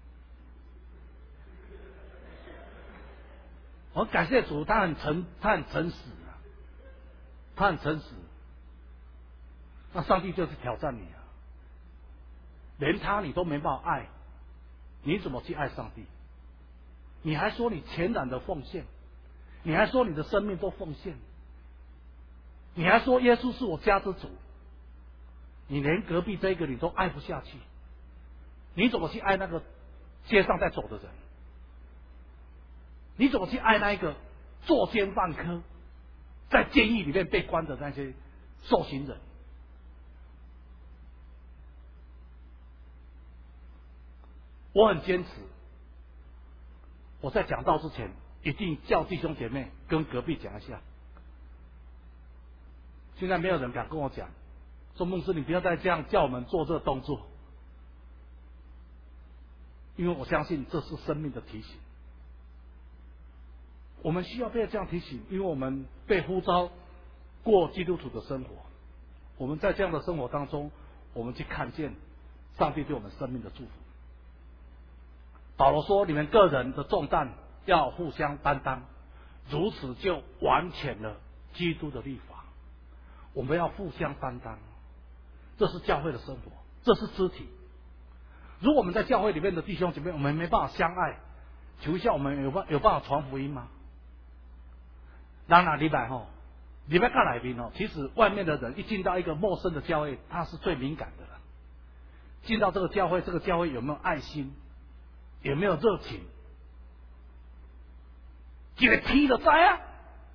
我感谢主，他很诚，他很诚实啊，他很诚实。那上帝就是挑战你啊，连他你都没办法爱，你怎么去爱上帝？你还说你全然的奉献，你还说你的生命都奉献，你还说耶稣是我家之主，你连隔壁这个你都爱不下去，你怎么去爱那个街上在走的人？你怎么去爱那一个作奸犯科，在监狱里面被关的那些受刑人？我很坚持，我在讲道之前一定叫弟兄姐妹跟隔壁讲一下。现在没有人敢跟我讲，说牧师你不要再这样叫我们做这个动作，因为我相信这是生命的提醒。我们需要被这样提醒，因为我们被呼召过基督徒的生活，我们在这样的生活当中，我们去看见上帝对我们生命的祝福。保罗说：“你们个人的重担要互相担当，如此就完全了基督的律法。”我们要互相担当，这是教会的生活，这是肢体。如果我们在教会里面的弟兄姐妹，我们没办法相爱，求一下，我们有办有办法传福音吗？当然，礼拜吼，礼拜看来宾哦，其实外面的人一进到一个陌生的教会，他是最敏感的了。进到这个教会，这个教会有没有爱心？有没有热情？这个踢了灾啊！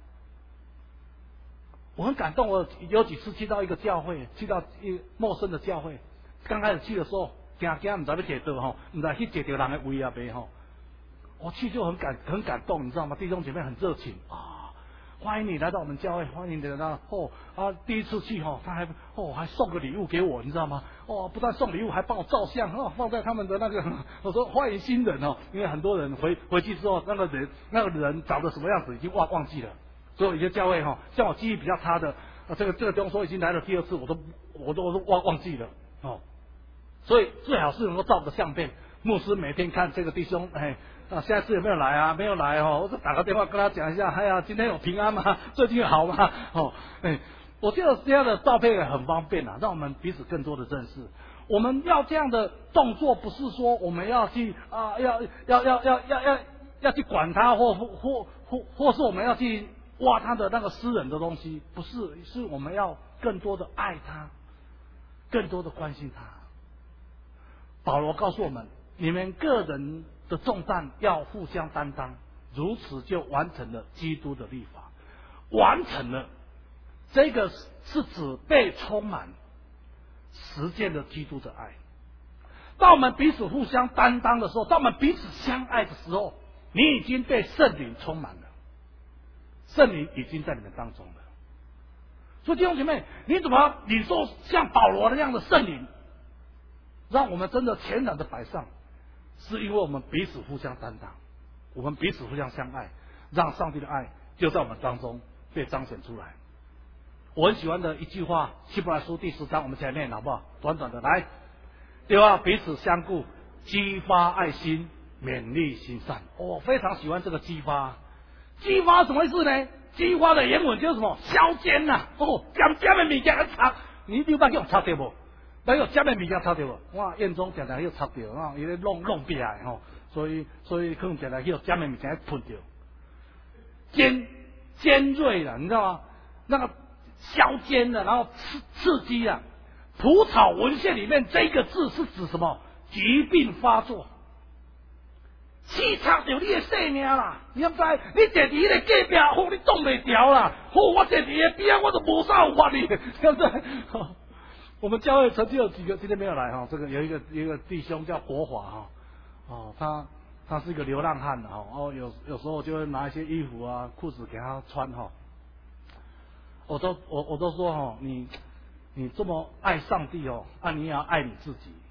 我很感动，我有几次去到一个教会，去到一个陌生的教会，刚开始去的时候，惊惊唔知要坐到吼，唔知去坐到人的位啊呗吼。我去就很感很感动，你知道吗？弟兄姐妹很热情啊，欢迎你来到我们教会，欢迎你来到哦啊，第一次去哈，他还哦还送个礼物给我，你知道吗？哦，不但送礼物，还帮我照相哦，放在他们的那个，我说欢迎新人哦，因为很多人回回去之后，那个人那个人长得什么样子已经忘忘记了，所以有些教会哈，像我记忆比较差的，啊，这个这个不用说，已经来了第二次，我都我都我都忘忘记了哦，所以最好是能够照个相片，牧师每天看这个弟兄，哎。啊，下次有没有来啊？没有来哦，我就打个电话跟他讲一下。哎呀，今天有平安吗？最近好吗？哦，哎，我觉得这样的照片也很方便啊，让我们彼此更多的认识。我们要这样的动作，不是说我们要去啊，要要要要要要要去管他，或或或或是我们要去挖他的那个私人的东西，不是，是我们要更多的爱他，更多的关心他。保罗告诉我们，你们个人的重担要互相担当，如此就完成了基督的律法。完成了，这个是指被充满实践了基督的爱。当我们彼此互相担当的时候，当我们彼此相爱的时候，你已经被圣灵充满了，圣灵已经在你们当中了。所以弟兄姐妹，你怎么领受像保罗那样的圣灵，让我们真的全然的摆上？是因为我们彼此互相担当，我们彼此互相相爱，让上帝的爱就在我们当中被彰显出来。我很喜欢的一句话，希伯来书第十章，我们一起来念好不好？短短的来，对吧？彼此相顾，激发爱心，勉励行善。我、哦、非常喜欢这个激发。激发什么意思呢？激发的原文就是什么？消尖呐、啊！哦，尖尖的物件来插，你有捌用插对不？但有尖的物件插对不？哇，燕中常常去插掉啊，伊咧弄弄壁来吼，所以所以可能常常去尖的物件喷掉。尖尖锐的，你知道吗？那个削尖的，然后刺刺激啊。蒲草文献里面这个字是指什么？疾病发作。刺插到你的性命啦！你唔知，你坐伫迄个隔壁，好你挡袂掉啦。好，我坐伫迄边，我都无啥有法你，对不对？我们教会曾经有几个，今天没有来哈。这个有一个一个弟兄叫国华哈，哦，他他是一个流浪汉哈，哦，有有时候我就会拿一些衣服啊、裤子给他穿哈。我都我我都说哈，你你这么爱上帝哦，那、啊、你也要爱你自己。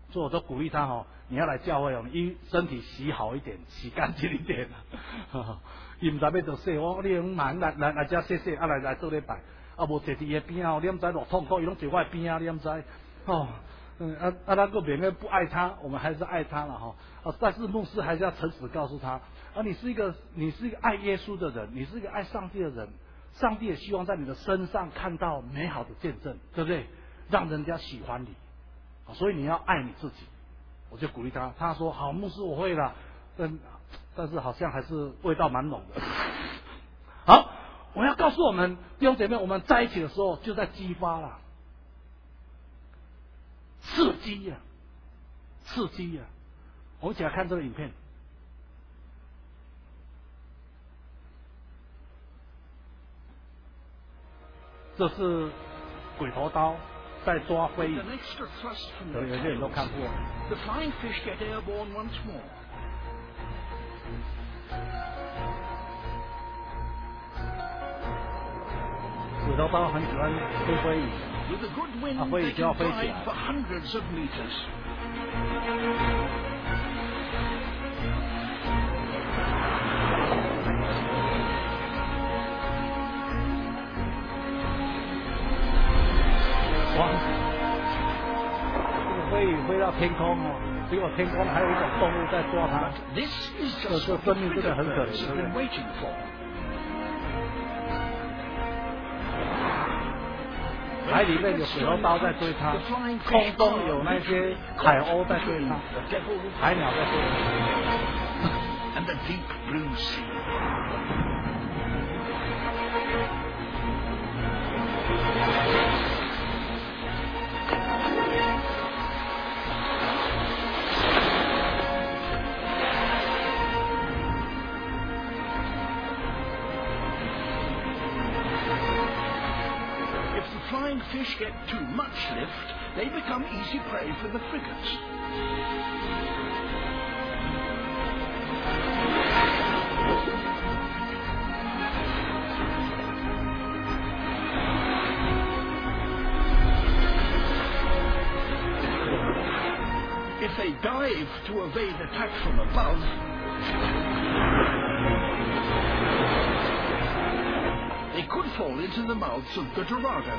所以我都鼓励他哦，你要来教会哦，你身体洗好一点，洗干净一点。伊唔知要做洗，我你用慢来来来遮洗洗，啊来来做礼拜，啊无坐伫伊边啊，你唔知落痛苦，伊拢坐我边啊，你唔知哦。嗯啊啊，那个别人不爱他，我们还是爱他了哈。啊，但是牧师还是要诚实告诉他，啊，你是一个你是一个爱耶稣的人，你是一个爱上帝的人，上帝也希望在你的身上看到美好的见证，对不对？让人家喜欢你，啊，所以你要爱你自己。我就鼓励他，他说好，牧师我会了，但但是好像还是味道蛮浓的。好，我要告诉我们弟兄姐妹，我们在一起的时候就在激发了。刺激呀、啊，刺激呀、啊！我们一起来看这个影片。这是鬼头刀在抓飞蚁，有有些人都看过。鬼头刀很喜欢飞飞蚁。 With a good wind, Ah, they wait, yeah, can wait, glide yeah. for hundreds of meters. Wow. 这个飞羽飞到天空哦，结果天空还有一种动物在抓它。 This is 这 just 这 what 生命真的 the 很可 birds 怜， have 对 been 不对？ waiting for. 海里面有水头刀在追它，空中有那些海鸥在追它，海鸟在追它。 And the deep blue sea. Flying fish get too much lift, they become easy prey for the frigates. If they dive to evade attack from above, they could fall into the mouths of the Dorado.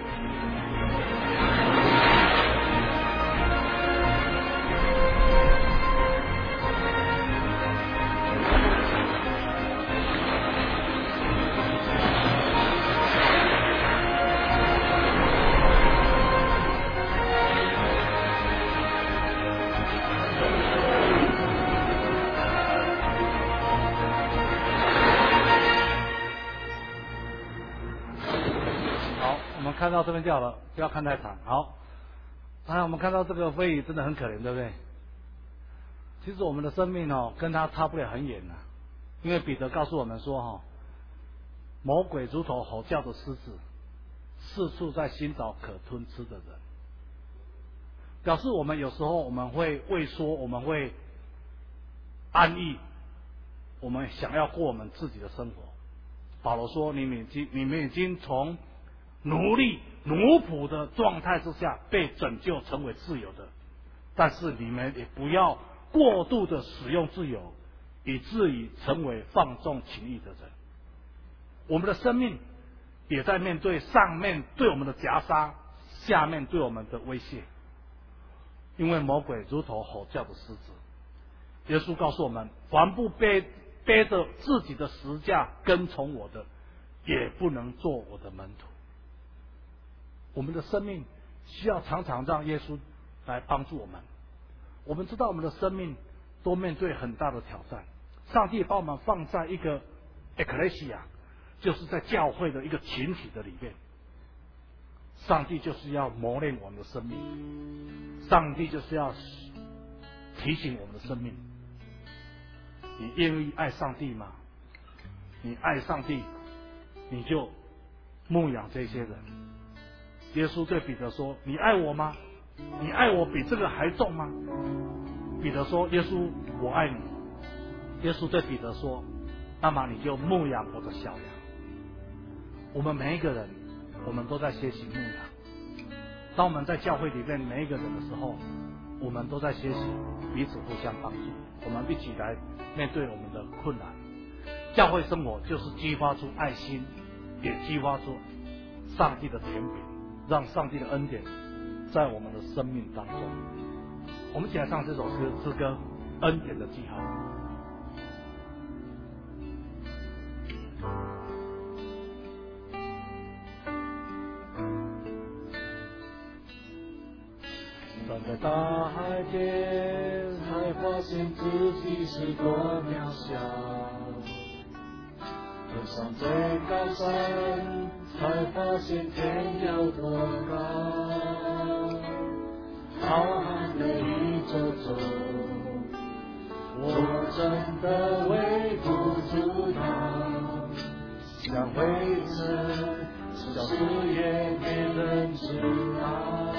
好，我们看到这边就好了，不要看太长。好，当然我们看到这个飞羽真的很可怜，对不对？其实我们的生命哦，跟他差不了很远呐、啊，因为彼得告诉我们说哈、哦，魔鬼如同吼叫的狮子，四处在寻找可吞吃的人。表示我们有时候我们会畏缩，我们会安逸，我们想要过我们自己的生活。保罗说：“你们已经，你们已经从奴隶、奴仆的状态之下被拯救，成为自由的。但是你们也不要过度的使用自由，以至于成为放纵情欲的人。我们的生命也在面对上面对我们的夹杀，下面对我们的威胁。因为魔鬼如同吼叫的狮子。耶稣告诉我们：凡不背背着自己的十架跟从我的，也不能做我的门徒。我们的生命需要常常让耶稣来帮助我们。我们知道我们的生命都面对很大的挑战，上帝把我们放在一个 ecclesia， 就是在教会的一个群体的里面。上帝就是要磨练我们的生命，上帝就是要提醒我们的生命。你愿意爱上帝吗？你爱上帝，你就牧养这些人。耶稣对彼得说：“你爱我吗？你爱我比这个还重吗？”彼得说：“耶稣，我爱你。”耶稣对彼得说：“那么你就牧养我的小羊。”我们每一个人，我们都在学习牧养。当我们在教会里面每一个人的时候， 我们都在学习彼此互相帮助，我们一起来面对我们的困难。教会生活就是激发出爱心，也激发出上帝的权柄，让上帝的恩典在我们的生命当中。我们一起来唱这首诗诗歌《恩典的记号》。站在大海边，才发现自己是多渺小；登上最高山，才发现天有多高。浩瀚的宇宙中，我真的微不足道，像灰尘，消失也没人知道。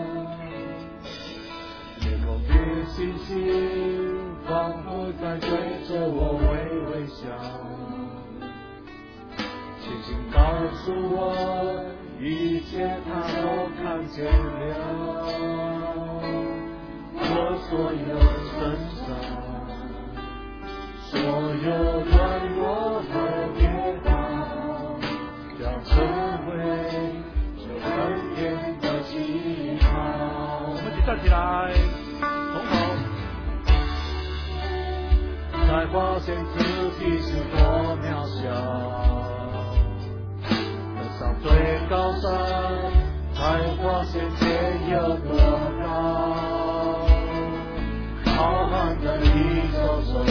夜空的星星仿佛在对着我微微笑，轻轻告诉我一切它都看见了。我所有身上所有软弱和跌倒，将成为这恩典的记号。我们一起站起来，从头，才发现自己是多渺小。登上最高山，才发现天有多高。浩瀚的宇宙中，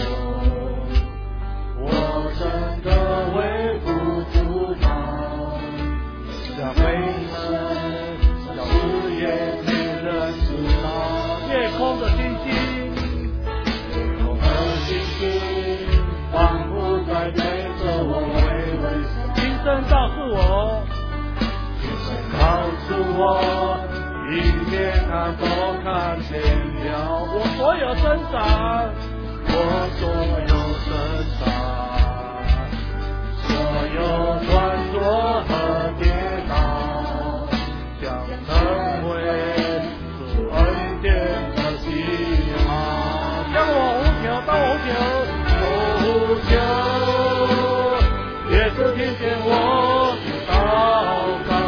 我真的微不足道，像灰尘，消失也没人知道。夜空的星星，夜空的星星，仿佛在对着我微微笑。轻声告诉我，轻声告诉我，一切它都看见了。我所有挣扎，我所有挣扎，所有软弱和跌倒，将成为主恩典的记号。将我无求，当我无求，我无求，也是听见我的祷告。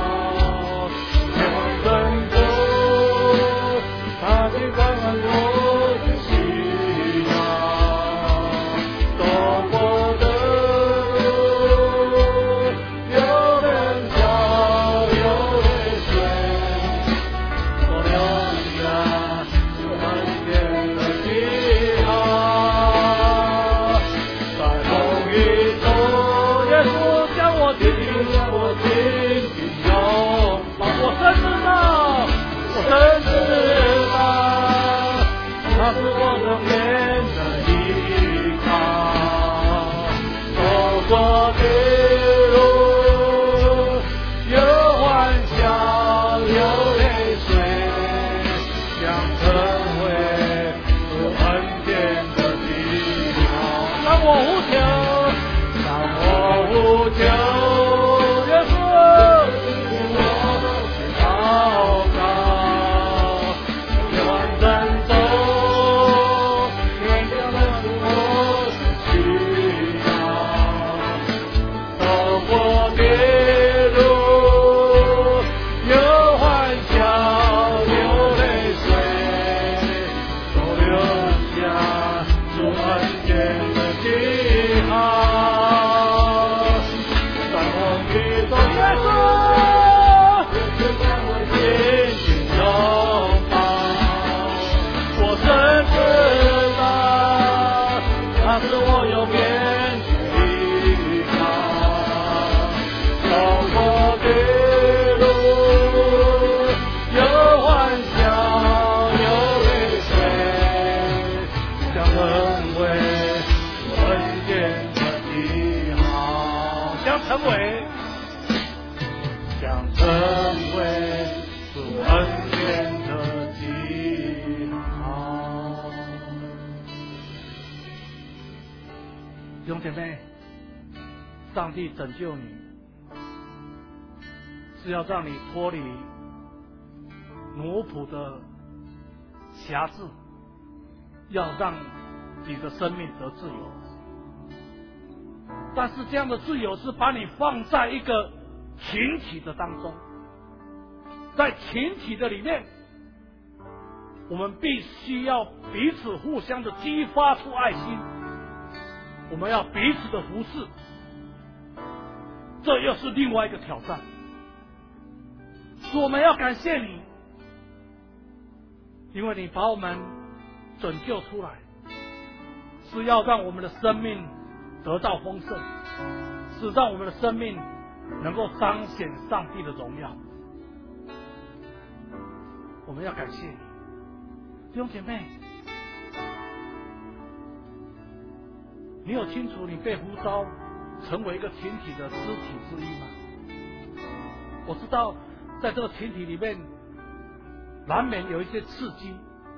弟兄姐妹，上帝拯救你，是要让你脱离奴仆的辖制，要让你的生命得自由。但是这样的自由是把你放在一个群体的当中，在群体的里面，我们必须要彼此互相的激发出爱心，我们要彼此的服侍，这又是另外一个挑战。所以我们要感谢你，因为你把我们拯救出来，是要让我们的生命得到丰盛，是让我们的生命能够彰显上帝的荣耀。我们要感谢你，弟兄姐妹，你有清楚你被呼召成为一个群体的肢体之一吗？我知道在这个群体里面难免有一些刺激，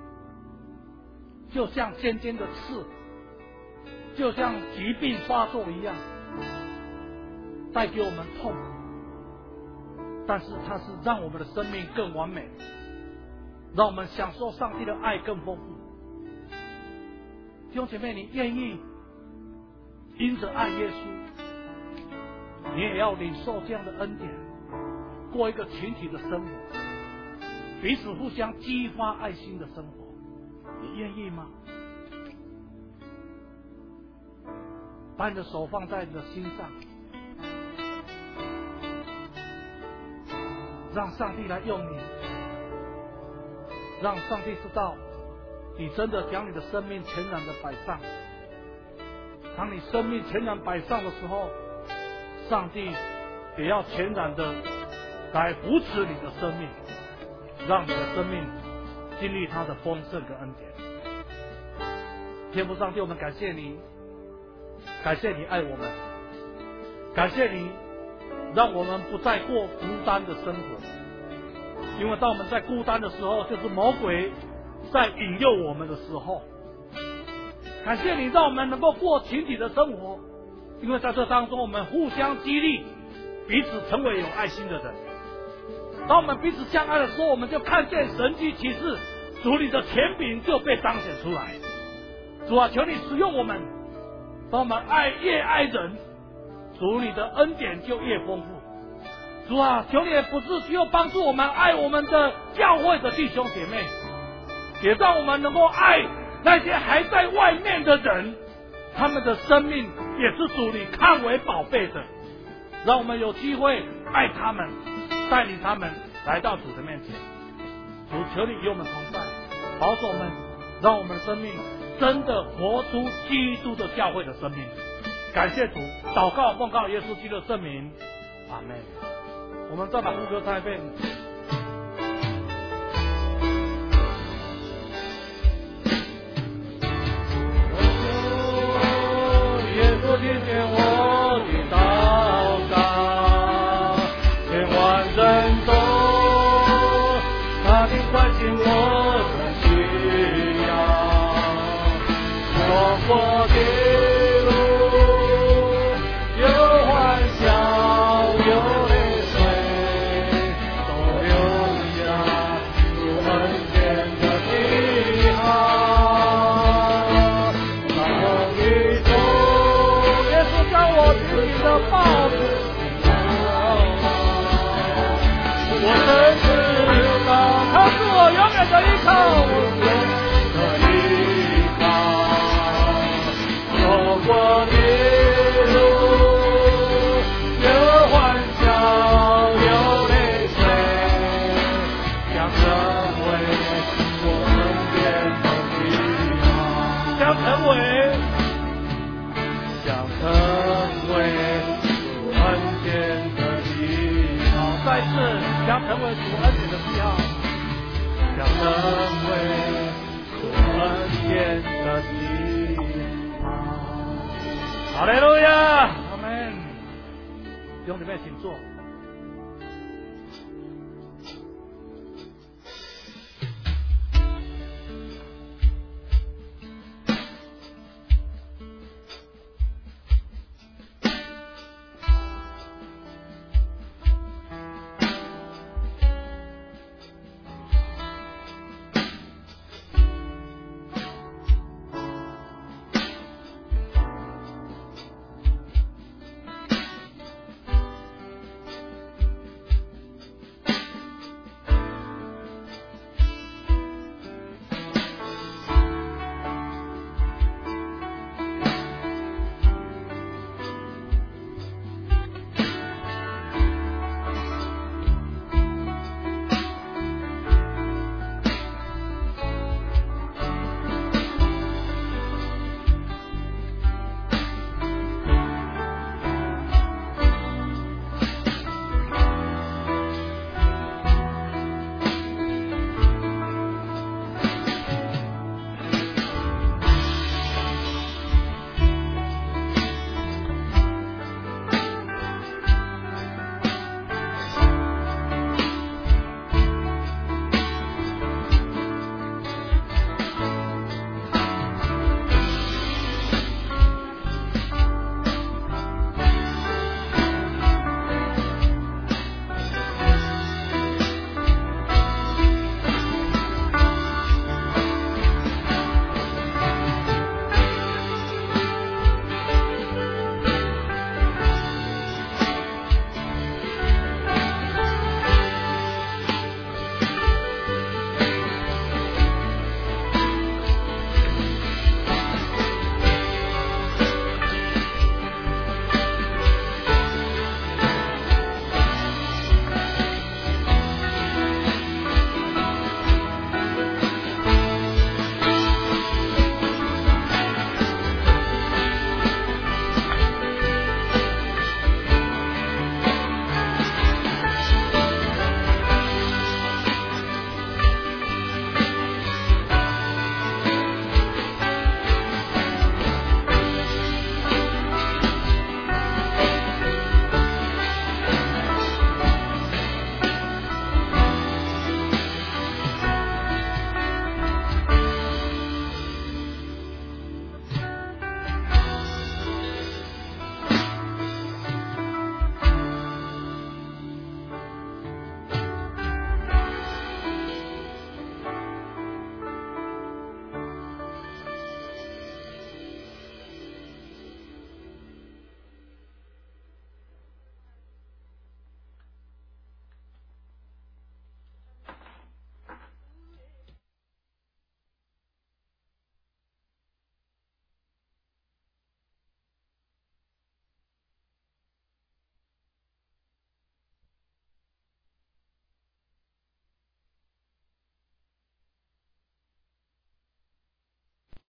就像尖尖的刺，就像疾病发作一样，带给我们痛苦，但是它是让我们的生命更完美，让我们享受上帝的爱更丰富。弟兄姐妹，你愿意因着爱耶稣，你也要领受这样的恩典，过一个群体的生活，彼此互相激发爱心的生活，你愿意吗？把你的手放在你的心上，让上帝来用你，让上帝知道你真的将你的生命全然的摆上。当你生命全然摆上的时候，上帝也要全然的来扶持你的生命，让你的生命经历他的丰盛跟恩典。天父上帝，我们感谢你，感谢你爱我们，感谢你让我们不再过孤单的生活，因为当我们在孤单的时候，就是魔鬼在引诱我们的时候。感谢你让我们能够过群体的生活，因为在这当中我们互相激励，彼此成为有爱心的人。当我们彼此相爱的时候，我们就看见神迹奇事，主你的权柄就被彰显出来。主啊，求你使用我们，当我们爱越爱人，主你的恩典就越丰富。主啊，求你也不是只有帮助我们爱我们的教会的弟兄姐妹，也让我们能够爱那些还在外面的人，他们的生命也是主你看为宝贝的，让我们有机会爱他们，带领他们来到主的面前。主，求你与我们同在，保守我们，让我们的生命真的活出基督的教会的生命。感谢主，祷告奉告耶稣基督的圣名，阿们。我们再把副歌唱一遍。耶稣听见我的祷告，千万人中，他的关心我的需要，我过的路有欢笑，有泪水，都流下主恩典的记号。当我一走，耶稣将我自己的抱子，我真知道他是我永远的依靠，我的依靠。走过的路有欢笑，有泪水，将成为我身边的依靠，将成为，将成为主恩典的记号。再次，将成为主恩典的记号，将成为主恩典的记号。哈利路亚，阿门。弟兄姊妹，请坐。